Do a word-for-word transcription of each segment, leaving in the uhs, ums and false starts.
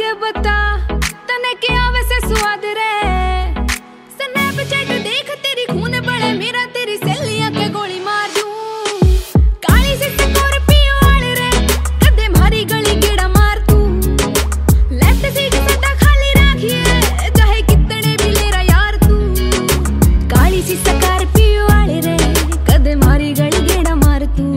दे बता तने क्या वैसे स्वाद रे। स्नैपचैट देख तेरी खून बड़े मेरा तेरी सहेलियां के गोली मार दूं। काली सी स्कॉर्पियो वाले रे कदे मारी गली गेड़ा मार तू। लेफ्ट सीट सदा खाली राखिए चाहे कितने भी लेरा यार तू। काली सी स्कॉर्पियो वाले रे कदे मारी गली गेड़ा मार तू।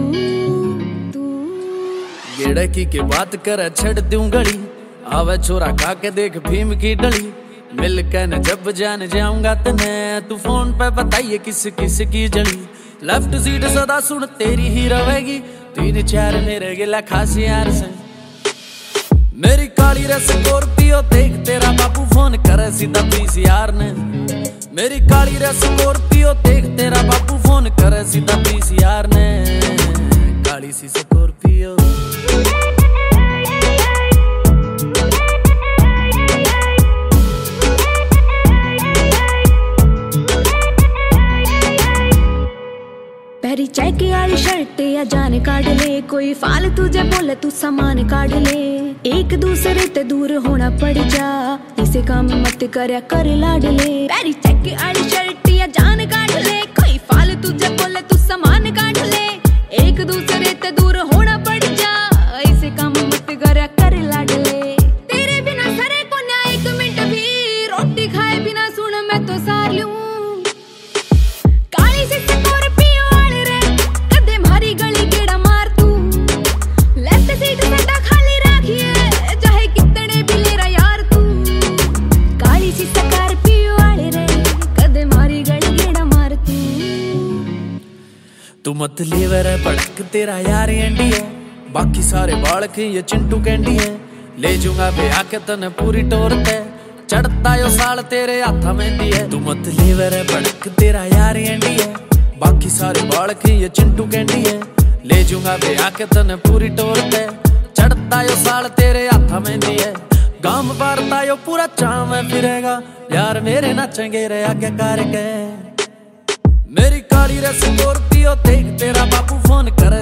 गेड़ा की के बात करे छड़ दूं गली आवे छोरा खा के देख भीम की डली। मिल के न जब जान जाऊंगा तने तू फोन पे बताइए किस किस की जली। लेफ्ट सीट सदा सुन तेरी ही रहेगी तीन चार मेरे गिला खास यार से। मेरी काली रे स्कॉर्पियो देख तेरा बापू फोन करे सीधा पीसीआर ने। मेरी काली रे स्कॉर्पियो देख तेरा बापू फोन करे सीधा पीसीआर ने। काली सी स्कॉर्पियो पहरी चेक वाली शर्ट या जान काढ़ ले। कोई फालतू जे बोले तू सामान काढ़ ले। एक दूसरे ते दूर होना पड़ जा इसे काम मत करया कर लाड ले। पहरी चेक वाली शर्ट या जान काढ़ ले। कोई फालतू जे बोले तू सामान काढ़ ले। एक दूसरे ते दूर होना पड़ जा इसे काम मत करया कर लाड ले। तेरे बिना सरे को ना एक मिनट भी रोटी खाए बिना सुन मैं तो सार लूं। काली सी स्कॉर्पियो वाले रे कदे मारी गली गेड़ा मार तू। लेफ्ट सीट सदा खाली राखिए चाहे कितने भी लेरा यार तू। काली सी स्कॉर्पियो वाले रे कदे मारी गली गेड़ा मार तू। तू मत लेवर है भड़क तेरा यार एंडी है। बाकी सारे बालक ये चिंटू कैंडी है। ले जूंगा बे आके तने पूरी टोर ते चढ़ता यो साल तेरे हाथा मेहंदी है। तू मत लेवर है भड़क तेरा यार एंडी है। बाकी सारे बालक ये चिंटू कैंडी है। ले जूंगा बे आके तने पूरी टोर ते चढ़ता यो साल तेरे हाथा मेहंदी है। गांव बारता यो पूरा चाम है फिरेगा यार मेरे नाचेंगे रे आगे करके। मेरी काली रे स्कॉर्पियो देख तेरा बापू फोन करे